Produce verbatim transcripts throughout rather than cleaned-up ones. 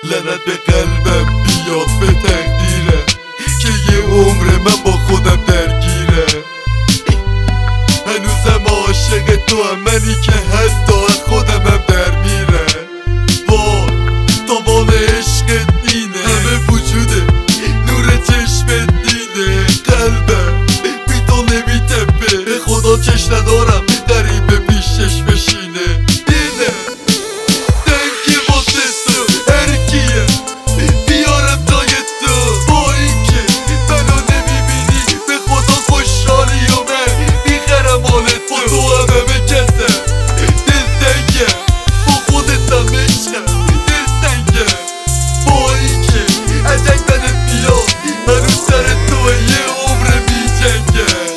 لعنت به قلبم بیاد به تقدیرم که یه عمر من با خودم درگیرم. هنوزم عاشق تو هم، منی که حتی از خودمم در میرم. وای تاوان عشقت اینه، همه وجوده نور چشمت دینه. قلبم بی تو نمیتپه، به خدا چش ندارم غریبه پیشش بشینه. اینه دنگی واسه تو هر کیه بیارم جای تو، با اینکه منو نمیبینی به خدا خوشحالی و من میخرم حال تو. با تو هم همه کسم دلتنگم، با خودتم عشقم دلتنگم. با اینکه عجب بدت بیاد هنوز سر تو یه عمر میجنگم.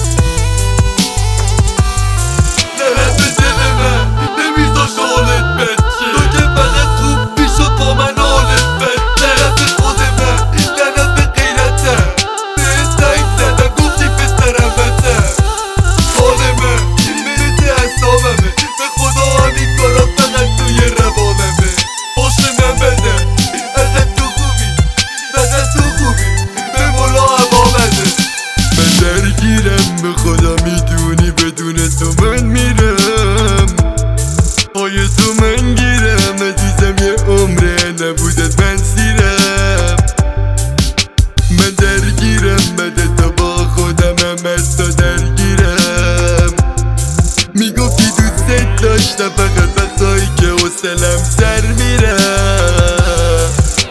لعنت به دل من نمیذاش حالت بد شه، تو که فقط خوب میشد با من حالت بد. لعنت به خود من، لعنت به غیرتم، بهت زنگ زدم گفتی پسرم وطن. حال من مثل اعصابمه، به خدا همین کارا فقط توی روانمه. باشه من بدم فقط تو خوبی، فقط تو خوبی، به مولا هوا بده. من درگیرم به خدا میدونی، بدون تو من میرم پای تو من گیرم. عزیزم یه عمره نبودت من سیرم. من درگیرم بده تا با خودم هم از تو درگیرم. میگفتی دوست داشتم فقط وقتایی که حوصلم سر میرم.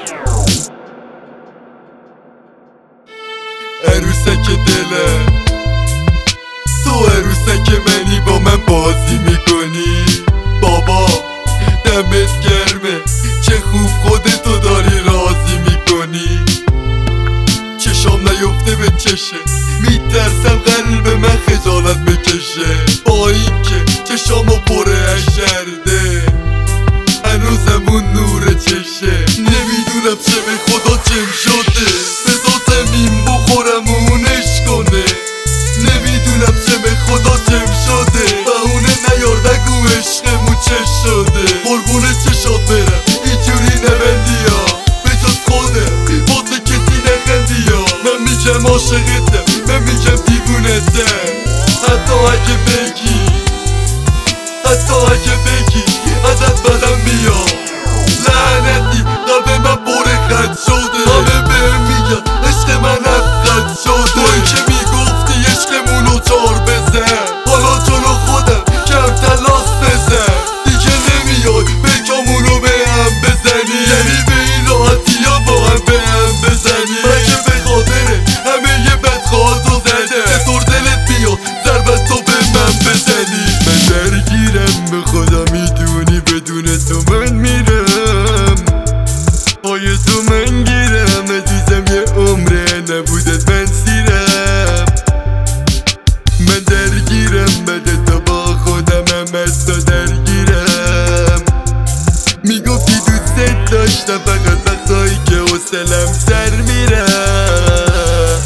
عروسک دلم تو، عروسک منی با من بازی میکنی. بابا دمت گرمه چه خوب خودتو داری راضی میکنی. چشام نیفته به چشه، میترسم قلب من خجالت بکشه. با اینکه چشامو پره اشرده هنوزم اون نور چشه. نمیدونم چه به خدا چم شده، بذار زمین بخورم و اونش کنه. نمیدونم چه به خدا چم شده، بهونه نیار نگو عشقمون چه شده. قربون چشات برم اینجوری نبندی ها، به جز خودم واسه کسی نخندی ها. من میگم عاشقتم، من میگم دیوونتم. حتی اگه بگی، حتی اگه بگی ازت بدم میاد. لعنتی قلب من پر خط شده، همه بهم میگن عشق من افقد شده. توی که میگفتی عشقمونو چار بزن، حالا جلو خودم کم تلاس بزن. دیگه نمیای بکامونو به هم بزنی، یعنی به این راحتی ها با هم به هم بزنی. من که به خاطر همه یه بدخواهاتو زده، چطور دلت بیاد ضربت تو به من بزنی. من درگیرم به خدا میدونی، بدون تو من میرم پای تو من گیرم. عزیزم یه عمره نبودت من سیرم. من درگیرم بده تا با خودم هم از تو درگیرم. میگفتی دوست داشتم فقط وقتایی که حوصلم سر میرم.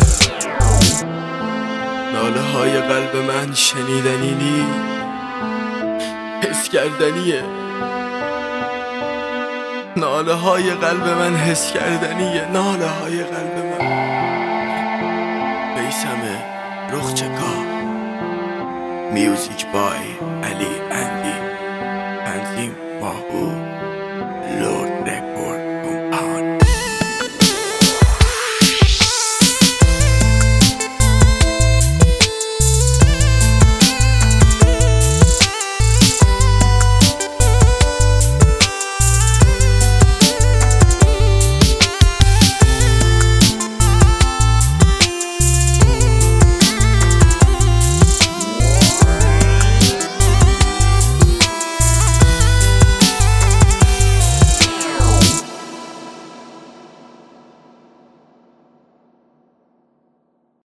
ناله های قلب من شنیدنی نی، حس کردنیه. ناله های قلب من حس کردنیه، ناله های قلب من. بیسمه رخچکا، میوزیک بای علی اندی، تنظیم ماهو.